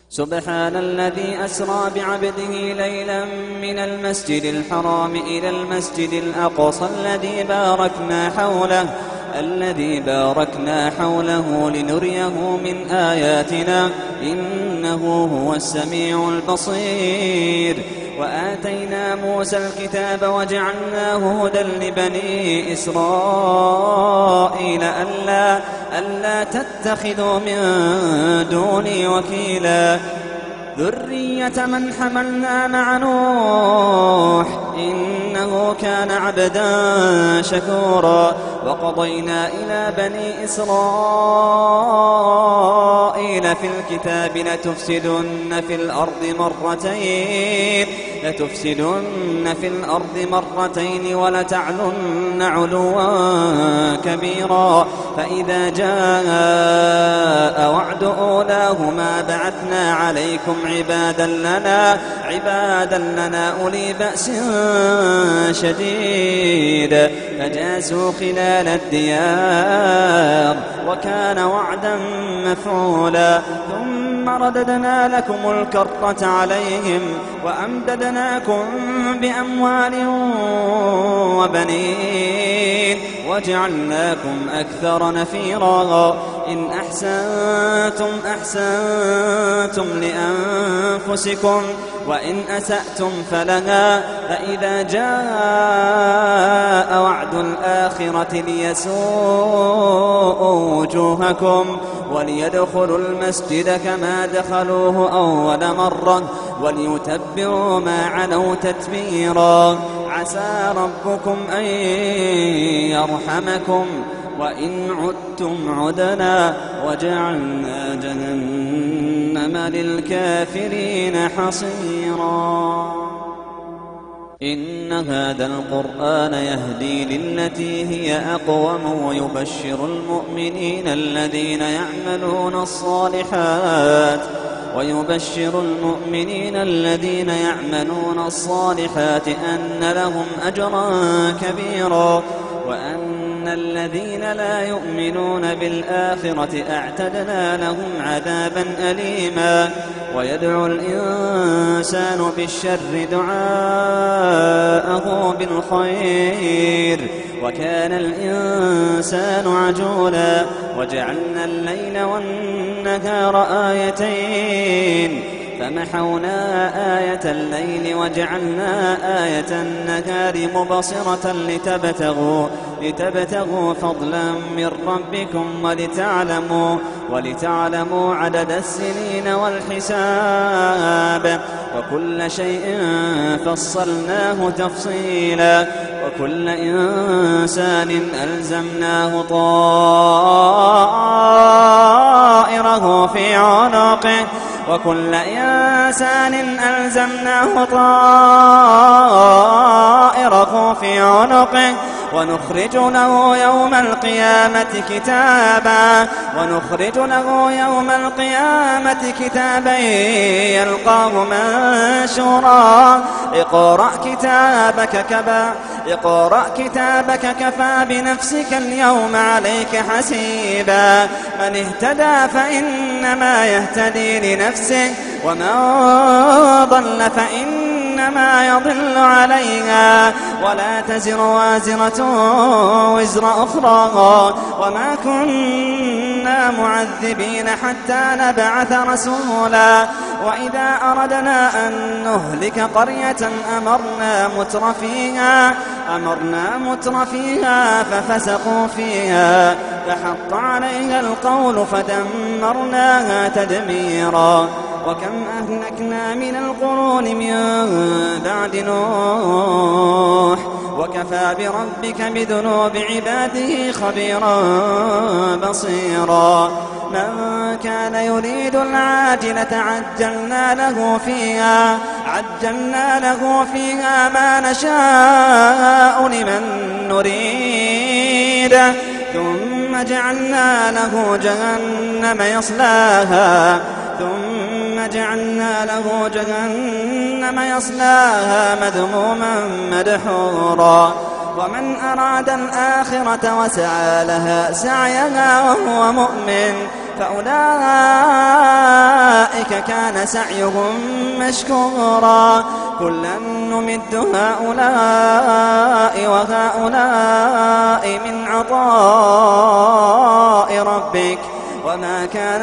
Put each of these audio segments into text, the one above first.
سبحان الذي أسرى بعبده ليلا من المسجد الحرام إلى المسجد الأقصى الذي باركنا حوله لنريه من آياتنا إنه هو السميع البصير. وآتينا موسى الكتاب وجعلناه هدى لبني إسرائيل ألا تتخذوا من دوني وكيلا ذرية من حملنا مع نوح إنه كان عبدا شكورا. وقضينا إلى بني إسرائيل في الكتاب لتفسدن في الأرض مرتين ولتعلن علوا كبيرا. فإذا جاء وعد أولاهما بعثنا عليكم عبادا لنا أولي بأس شديد فجاسوا خلال الديار وكان وعدا مفعولا. ثم رددنا لكم الكرة عليهم وأمددناكم بأموال وبنين وجعلناكم أكثر نفيرا. إن أحسنتم لأنفسكم وإن أسأتم فلها. فإذا جاء وعد الآخرة ليسوءوا وجوهكم وليدخلوا المسجد كما دخلوه أول مرة وليتبروا ما علوا تتبيرا. عسى ربكم أن يرحمكم وإن عدتم عدنا وجعلنا جهنم للكافرين حصيرا. إن هذا القرآن يهدي للتي هي أقوم ويبشر المؤمنين الذين يعملون الصالحات أن لهم أجرا كبيرا وأن الذين لا يؤمنون بالآخرة أعتدنا لهم عذابا أليما. ويدعو الإنسان بالشر دعاءه بالخير وكان الإنسان عجولا. وجعلنا الليل والنهار آيتين فمحونا آية الليل وجعلنا آية النهار مبصرة لتبتغوا فضلا من ربكم ولتعلموا عدد السنين والحساب وكل شيء فصلناه تفصيلا. وكل إنسان ألزمناه طائره في عنقه ونخرج له يوم القيامة كتابا يلقاه منشورا. اقرأ كتابك كفى بنفسك اليوم عليك حسيبا. من اهتدى فإنما يهتدي لنفسه ومن ضل فإنما يضل عليها ولا تزر وازرة وزر أخرى وما كنا معذبين حتى نبعث رسولا. وإذا أردنا أن نهلك قرية أمرنا مترفيها ففسقوا فيها فحق عليها القول فدمرناها تدميرا. وكم أهلكنا من القرون من بعد نوح وكفى بربك بذنوب عباده خبيرا بصيرا. من كان يريد العاجلة عجلنا له فيها ما نشاء لمن نريد ثم جعلنا له جهنم يصلاها مذموما مدحورا. ومن أراد الآخرة وسعى لها سعيها وهو مؤمن فأولئك أولئك كان سعيهم مشكورا كلا نمد هؤلاء وهؤلاء من عطاء ربك وما كان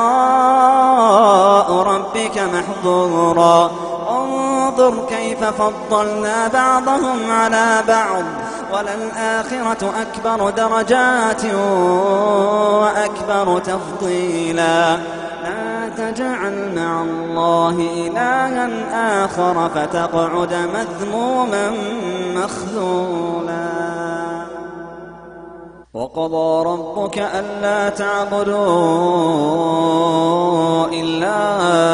عطاء ربك محظورا انظر كيف فضلنا بعضهم على بعض وللآخرة أكبر درجات وأكبر تفضيلا لا تجعل مع الله إلها آخر فتقعد مذموما مخذولا وقضى ربك ألا تعبدوا إلا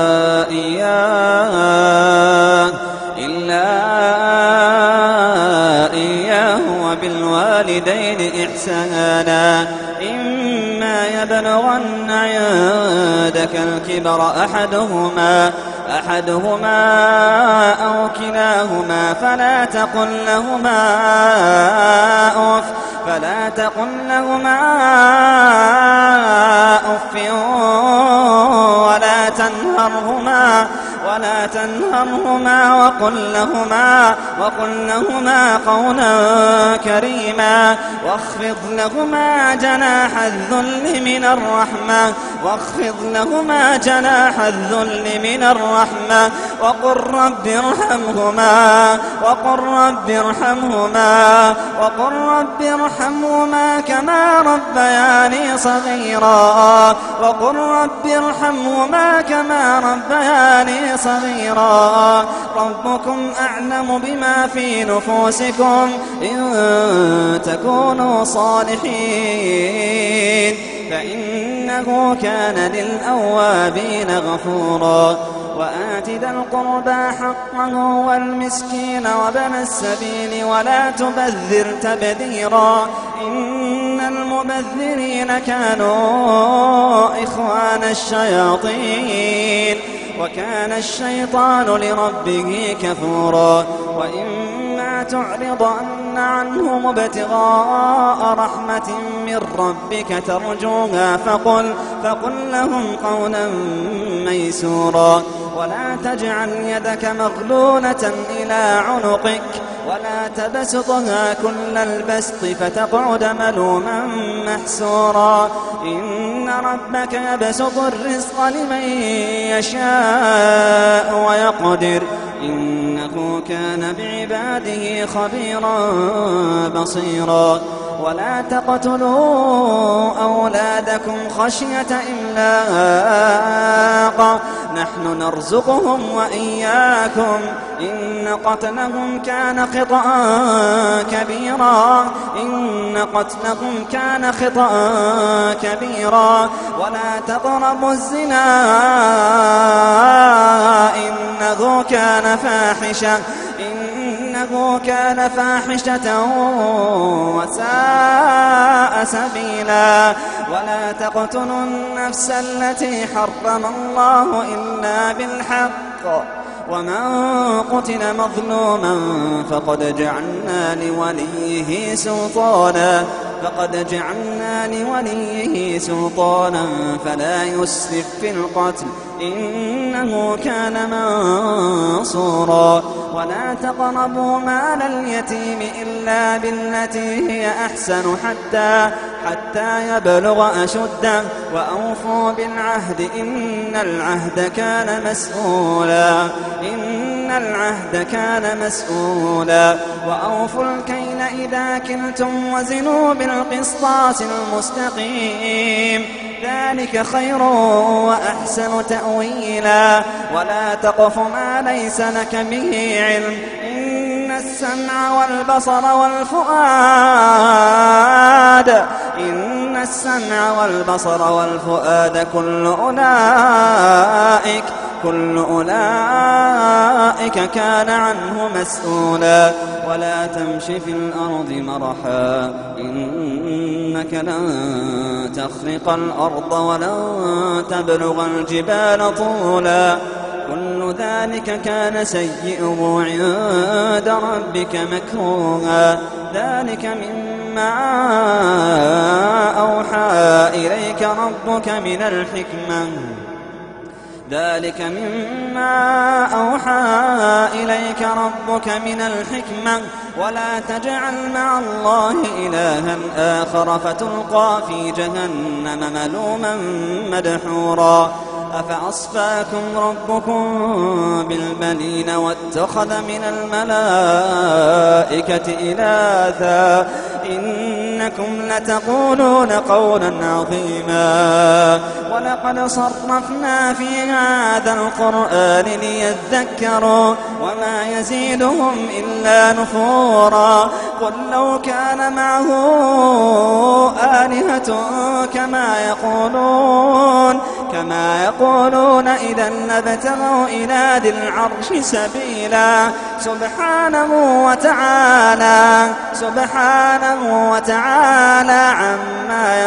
إياه وبالوالدين إحسانا إما يبلغن عندك الكبر أحدهما أو كلاهما فلا تقل لهما أف ولا تنهرهما وقل لهما قولا كريما واخفض لهما جناح الذل من الرحمة وقل رب ارحمهما كما ربياني صغيرا ربكم أعلم بما في نفوسكم إن تكونوا صالحين فإنه كان للأوابين غفورا وآت ذا القربى حقه والمسكين وابن السبيل ولا تبذر تبذيرا إن المبذرين كانوا إخوان الشياطين وكان الشيطان لربه كفورا وإما تعرضن عنهم ابتغاء رحمة من ربك ترجوها فقل لهم قولا ميسورا ولا تجعل يدك مغلولة إلى عنقك ولا تبسطها كل البسط فتقعد ملوما محسورا إن ربك يبسط الرزق لمن يشاء ويقدر إنه كان بعباده خبيرا بصيرا ولا تقتلوا أولادكم خشية إملاق نحن نرزقهم وإياكم إن قتلهم كان خطأ كبيرا ولا تقربوا الزنا إنه كان فاحشة وساء سبيلا ولا تقتلوا النفس التي حرم الله إلا بالحق ومن قتل مظلوما فقد جعلنا لوليه سلطانا فلا يسرف في القتل إنه كان منصورا ولا تقربوا مال اليتيم إلا بالتي هي أحسن حتى يبلغ أشده وأوفوا بالعهد إن العهد كان مسؤولا وأوفوا الكيل إذا كلتم وزنوا بالقسطاس المستقيم ذلك خير وأحسن تأويلا ولا تقف ما ليس لك به علم إن السمع والبصر والفؤاد كل أولئك كان عنه مسؤولا ولا تمش في الأرض مرحا إنك لن تخرق الأرض ولن تبلغ الجبال طولا كل ذلك كان سيئه عند ربك مكروها ذلك مما أوحى إليك ربك من الحكمة ذلك مما أوحى إليك ربك من الحكمة ولا تجعل مع الله إلها آخر فتلقى في جهنم ملوما مدحورا أفأصفاكم ربكم بالبنين واتخذ من الملائكة إناثا إنكم لتقولون قولا عظيما ولقد صرفنا في هذا القرآن ليذكروا وما يزيدهم إلا نفورا قل لو كان معه آلهة كما يقولون إذا لابتغوا إلى ذي العرش سبيلا سبحانه وتعالى عما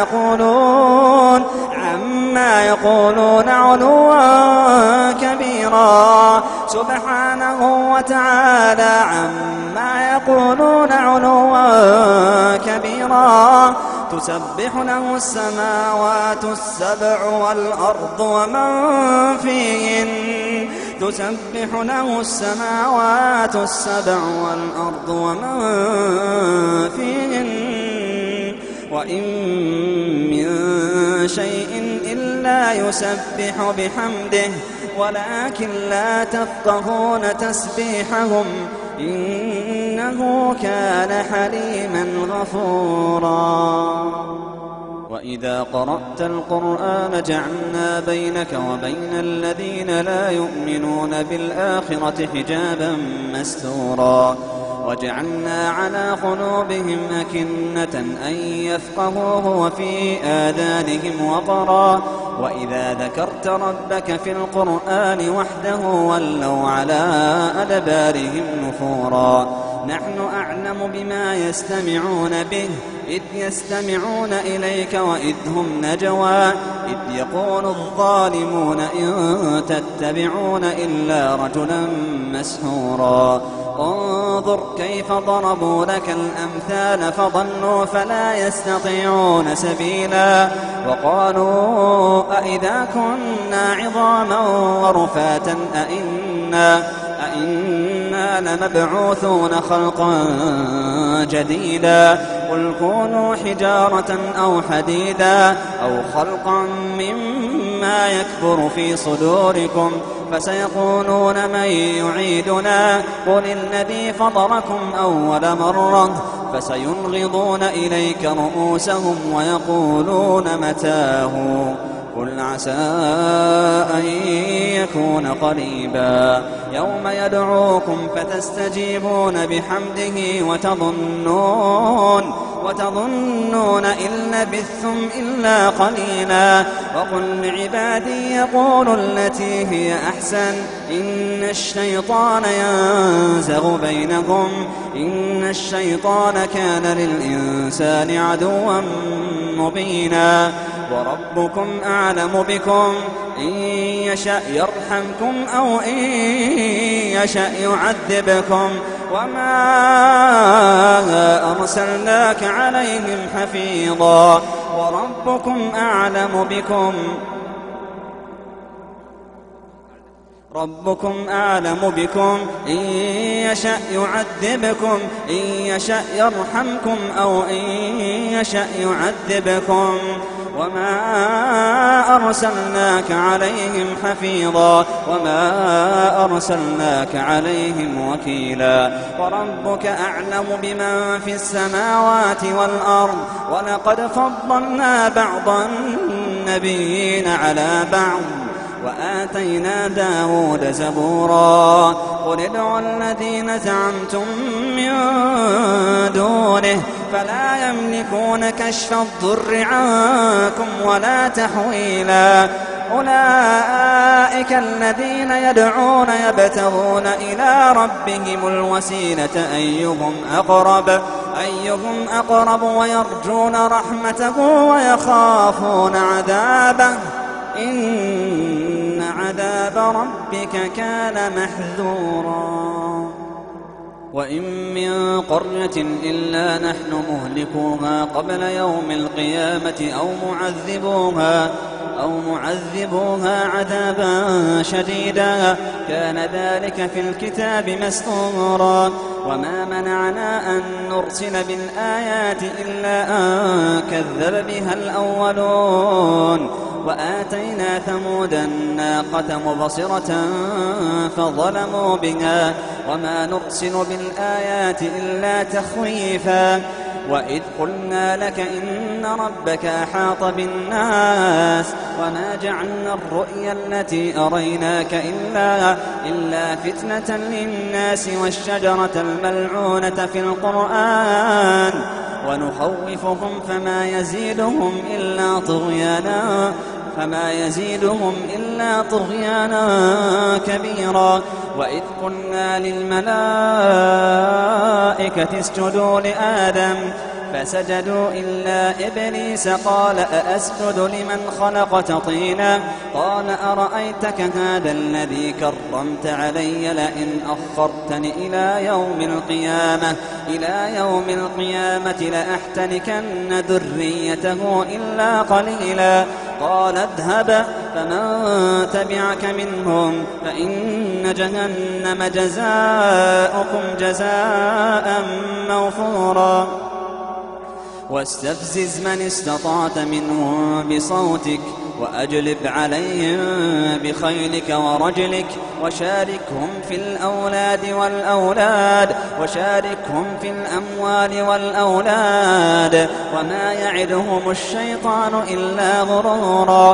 يقولون علوا كبيرا سبحانه وتعالى عما يقولون علوا كبيرا تسبح له السماوات السبع والأرض ومن فيهن وإن من شيء إلا يسبح بحمده ولكن لا تفقهون تسبيحهم إنه كان حليما غفورا وإذا قرأت القرآن جعلنا بينك وبين الذين لا يؤمنون بالآخرة حجابا مستورا وجعلنا على قلوبهم أكنة أن يفقهوه وفي آذانهم وقرا وإذا ذكرت ربك في القرآن وحده ولوا على أدبارهم نفورا نحن أعلم بما يستمعون به إذ يستمعون إليك وإذ هم نجوى إذ يقول الظالمون إن تتبعون إلا رجلا مسحورا انظر كيف ضربوا لك الأمثال فضلوا فلا يستطيعون سبيلا وقالوا أئذا كنا عظاما ورفاتا أئنا لمبعوثون خلقا جديدا قل كونوا حجارة أو حديدا أو خلقا مما يكبر في صدوركم فسيقولون من يعيدنا قل الذي فطركم أول مرة فسينغضون إليك رؤوسهم ويقولون متاه قل عسى أن يكون قريبا يوم يدعوكم فتستجيبون بحمده وتظنون إن لبثتم إلا قليلا وقل لعبادي يقولوا التي هي أحسن إن الشيطان ينزغ بينكم إن الشيطان كان للإنسان عدوا مبينا وربكم أعلم بكم إن يشأ يرحمكم أو إن يشأ يعذبكم وما أرسلناك عليهم حفيظا وربكم أعلم بكم إن يشأ يعذبكم إن يشأ يرحمكم أو إن يشأ يعذبكم وما أرسلناك عليهم حفيظا وما أرسلناك عليهم وكيلا وربك أعلم بمن في السماوات والأرض ولقد فضلنا بعض النبيين على بعض وآتينا داود زبورا قل ادعوا الذين زعمتم من دونه فلا يملكون كشف الضر عنكم ولا تحويلا أولئك الذين يدعون يبتغون إلى ربهم الوسيلة أيهم أقرب ويرجون رحمته ويخافون عذابه إن عذاب ربك كان محذورا وإن من قرية إلا نحن مهلكوها قبل يوم القيامة أو معذبوها عذابا شديدا كان ذلك في الكتاب مسطورا. وما منعنا أن نرسل بالآيات إلا أن كذب بها الأولون. وآتينا ثمود الناقة مبصرة فظلموا بها وما نرسل بالآيات إلا تخويفا. وإذ قلنا لك إن ربك أحاط بالناس وما جعلنا الرؤيا التي أريناك إلا فتنة للناس والشجرة الملعونة في القرآن ونخوفهم فما يزيدهم إلا طغيانا كبيرا. وإذ قلنا للملائكة اسجدوا لآدم فسجدوا إلا إبليس قال أأسجد لمن خلقت طينا قال أرأيتك هذا الذي كرمت علي لئن أخرتني إلى يوم القيامة لأحتنكن ذريته إلا قليلا. قال اذهب فمن تبعك منهم فإن جهنم جزاؤكم جزاء موفورا. واستفزز من استطعت منهم بصوتك وأجلب عليهم بخيلك ورجلك وشاركهم في الأموال والأولاد وما يعدهم الشيطان إلا غرورا.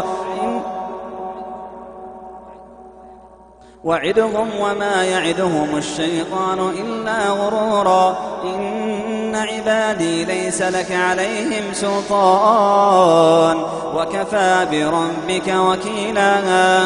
وما يعدهم الشيطان إلا غرورا. إن عبادي ليس لك عليهم سلطان وكفى بربك وكيلا.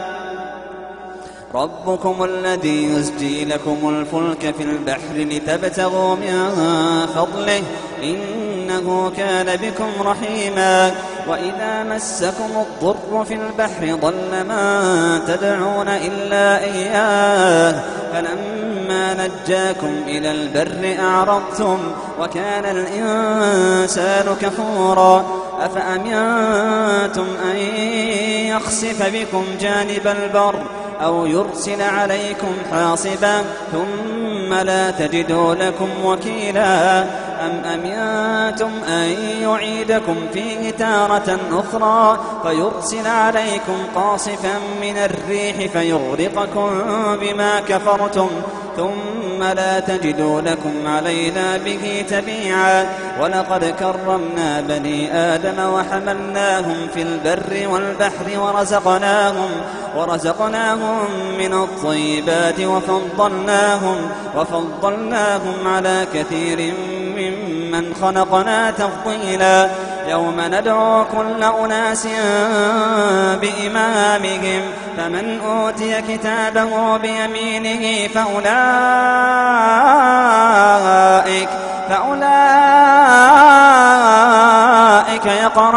ربكم الذي يزجي لكم الفلك في البحر لتبتغوا من فضله إنه كان بكم رحيما. وإذا مسكم الضر في البحر ضل من تدعون إلا إياه فلما نجاكم إلى البر أعرضتم وكان الإنسان كفورا. أفأمنتم أن يخسف بكم جانب البر أو يرسل عليكم حاصبا ثم لا تجدوا لكم وكيلا. أم أمنتم أن يعيدكم فيه تارة أخرى فيرسل عليكم قاصفا من الريح فيغرقكم بما كفرتم ثم لا تجدوا لكم علينا به تبيعا. ولقد كرمنا بني آدم وحملناهم في البر والبحر ورزقناهم من الطيبات وفضلناهم على كثير ممن خلقنا تفضيلا. يوم ندعو كل أناس بإمامهم فمن أوتي كتابه بيمينه فأولئك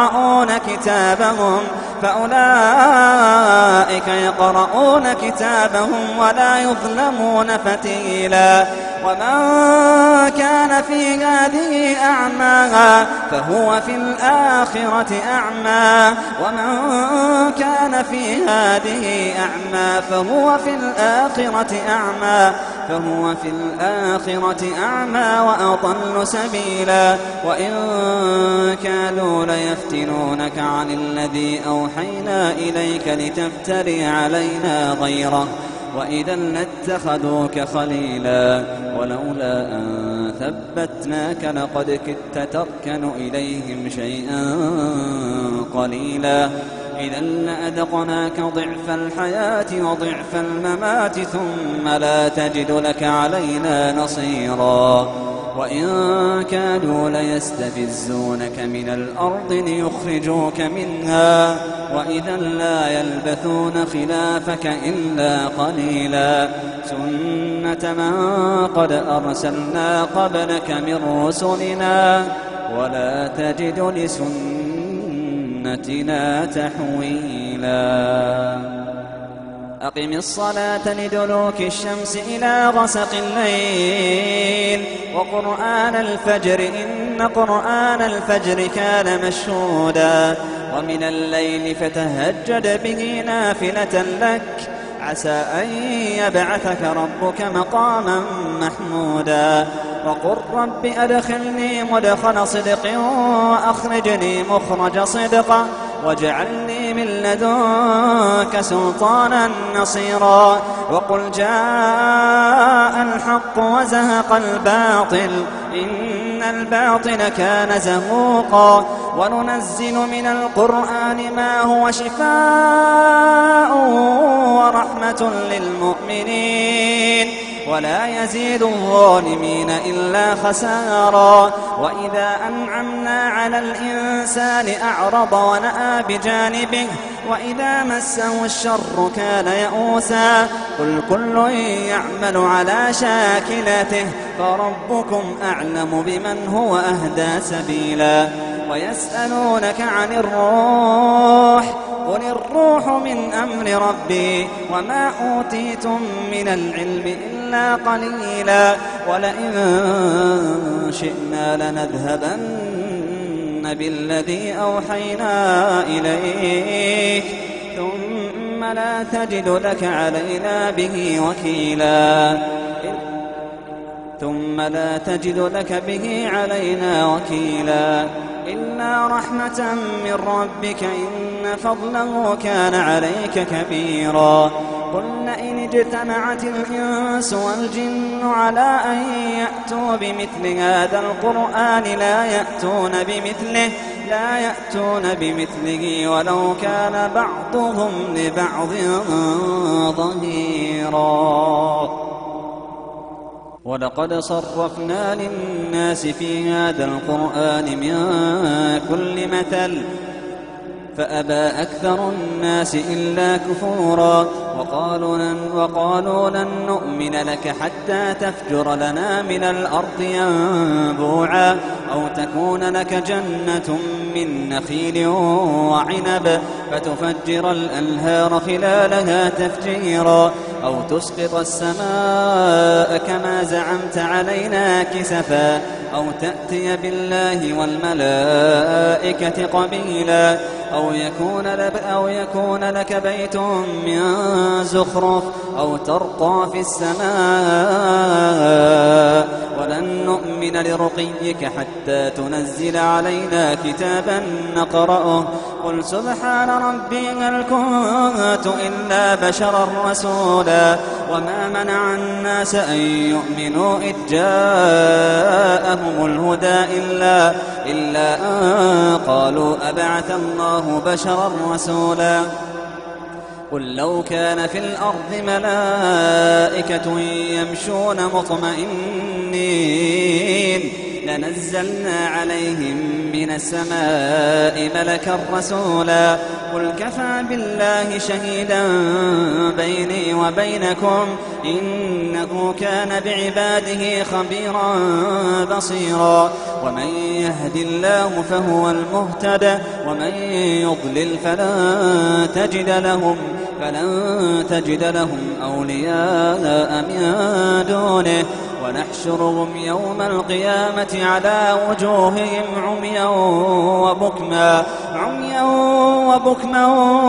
يقرؤون كتابهم ولا يظلمون فتيلا. ومن كان في هذه أعمى فهو في الآخرة أعمى وأضل سبيلا. وإن كانوا ليفتنونك عن الذي أوحينا إليك لتفتري علينا غيره وإذا لاتخذوك خليلا. ولولا أن ثبتناك لقد كدت تركن إليهم شيئا قليلا. إذا لأذقناك ضعف الحياة وضعف الممات ثم لا تجد لك علينا نصيرا. وإن كادوا ليستفزونك من الأرض ليخرجوك منها وإذا لا يلبثون خلافك إلا قليلا. سنة من قد أرسلنا قبلك من رسلنا ولا تجد لسنتنا تحويلا. أقم الصلاة لدلوك الشمس إلى غسق الليل وقرآن الفجر إن قرآن الفجر كان مشهودا. ومن الليل فتهجد به نافلة لك عسى أن يبعثك ربك مقاما محمودا وقل رب أدخلني مدخل صدق وأخرجني مخرج صدق واجعلني من لدنك سلطانا نصيرا وقل جاء الحق وزهق الباطل إن الباطل كان زهوقا وننزل من القرآن ما هو شفاء ورحمة للمؤمنين ولا يزيد الظالمين إلا خسارا وإذا أنعمنا على الإنسان أعرض ونأى بجانبه وإذا مسه الشر كان يئوسا قل كل يعمل على شاكلته فربكم أعلم بمن هو أهدى سبيلا ويسألونك عن الروح قل الروح من أمر ربي وما أوتيتم من العلم إلا قليلا ولئن شئنا لنذهبن بالذي أوحينا إليك ثم لا تجد لك علينا به وكيلا إلا رحمة من ربك إن فضله كان عليك كبيرا قل إن اجتمعت الإنس والجن على أن يأتوا بمثل هذا القرآن لا يأتون بمثله ولو كان بعضهم لبعض ظهيرا ولقد صرفنا للناس في هذا القرآن من كل مثل فأبى أكثر الناس إلا كفورا وقالوا لن نؤمن لك حتى تفجر لنا من الأرض ينبوعا أو تكون لك جنة من نخيل وعنب فتفجر الأنهار خلالها تفجيرا أو تسقط السماء كما زعمت علينا كسفا أو تأتي بالله والملائكة قبيلا أو يكون لك بيت من زخرف أو ترقى في السماء ولن نؤمن لرقيك حتى تنزل علينا كتابا نقرأه قل سبحان ربي هل كنت إلا بشرا رسولا وما منع الناس أن يؤمنوا إذ جاءهم الهدى إلا أن قالوا أبعث الله بشرا رسولا قل لو كان في الأرض ملائكة يمشون مطمئنين لنزلنا عليهم من السماء ملكا رسولا قل كفى بالله شهيدا بيني وبينكم إنه كان بعباده خبيرا بصيرا ومن يهد الله فهو المهتد ومن يضلل فلن تجد لهم أولياء من دونه ونحشرهم يوم القيامة على وجوههم عميا وبكما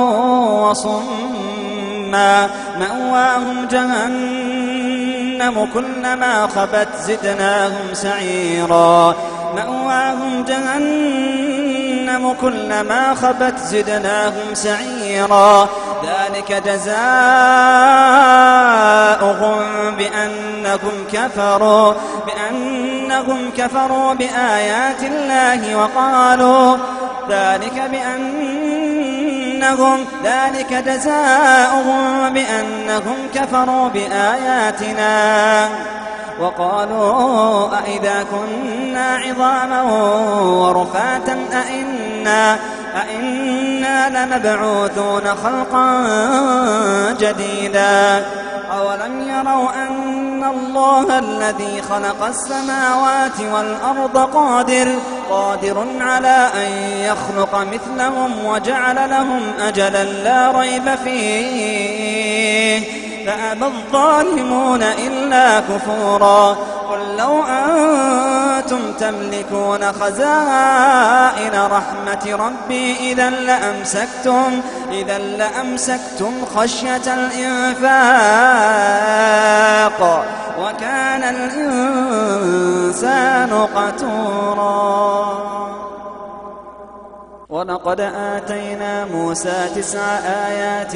وصما مأواهم جهنم كلما خبت زدناهم سعيرا ذلك جزاؤهم بأنهم كفروا بآيات الله وقالوا ذلك جزاؤهم بأنهم كفروا بآياتنا وقالوا أئذا كنا عظاما ورفاتا أئنا لمبعوثون خلقا جديدا أولم يروا أن الله الذي خلق السماوات والأرض قادر على أن يخلق مثلهم وجعل لهم أجلا لا ريب فيه فأبى الظالمون إلا كفورا قل لو كنتم تملكون خزائن رحمة ربي إذا لأمسكتم خشية الإنفاق وكان الإنسان قتورا. ولقد آتينا موسى 9 آيات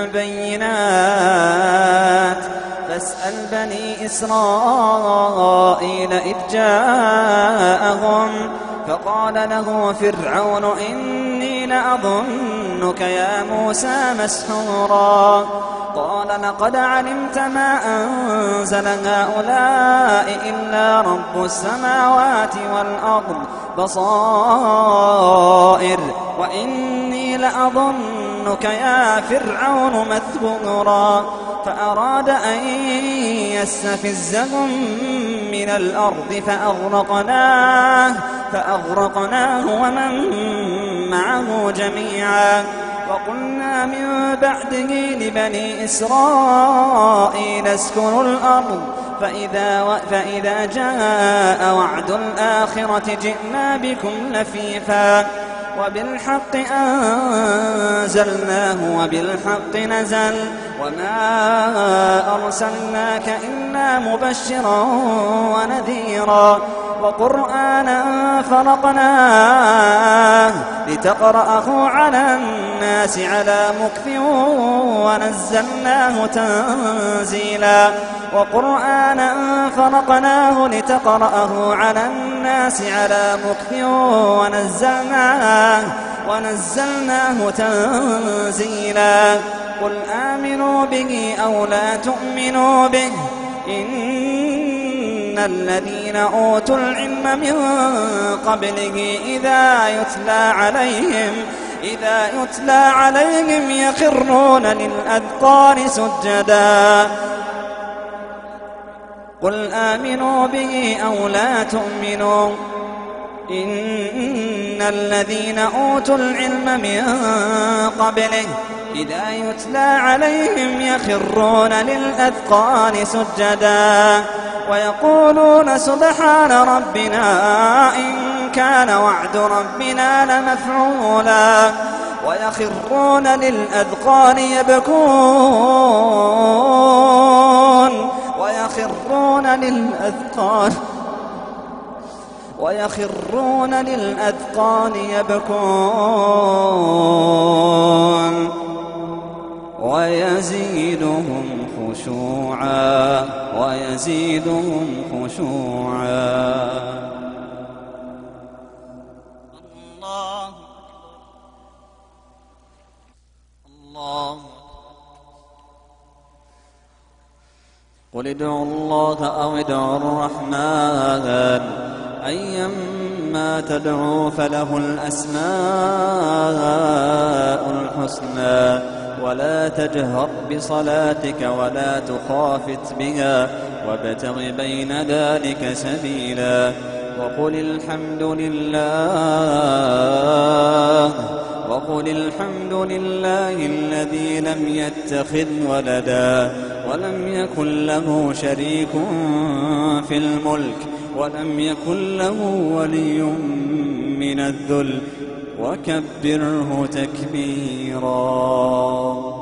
بينات فاسأل بني إسرائيل إذ جاءهم فقال له فرعون إني لأظنك يا موسى مسحورا. قال لقد علمت ما أنزل هؤلاء إلا رب السماوات والأرض بصائر وإني لأظنك يا فرعون مثبورا. فأراد أن يستفزهم من الأرض فأغرقناه ومن معه جميعا. وقلنا من بعده لبني إسرائيل اسكنوا الأرض فإذا جاء وعد الآخرة جئنا بكم لفيفا وبالحق أنزلناه وبالحق نزل وما أرسلناك إلا مبشرا ونذيرا. وقرآنا فرقناه لتقرأه على الناس على مكث ونزلناه تنزيلا. وقرآنا فرقناه لتقرأه على الناس على مكث ونزلناه تنزيلا. قل آمنوا به أو لا تؤمنوا به إن الذين أوتوا العلم من قبله إذا يتلى عليهم يخرون للأذقان سجدا. قل آمنوا به أو لا تؤمنوا إن الذين أوتوا العلم من قبله إذا يتلى عليهم يخرون للأذقان سجدا ويقولون سبحان ربنا إن كان وعد ربنا لمفعولا ويخرون للأذقان يبكون ويخرون للأذقان يبكون ويزيدهم خشوعا. الله قل ادعوا الله أو ادعوا الرحمن أيما تدعوا فله الأسماء الحسنى ولا تجهر بصلاتك ولا تخافت بها وابتغ بين ذلك سبيلا. وقل الحمد لله الذي لم يتخذ ولدا ولم يكن له شريك في الملك ولم يكن له ولي من الذل وكبره تكبيرا.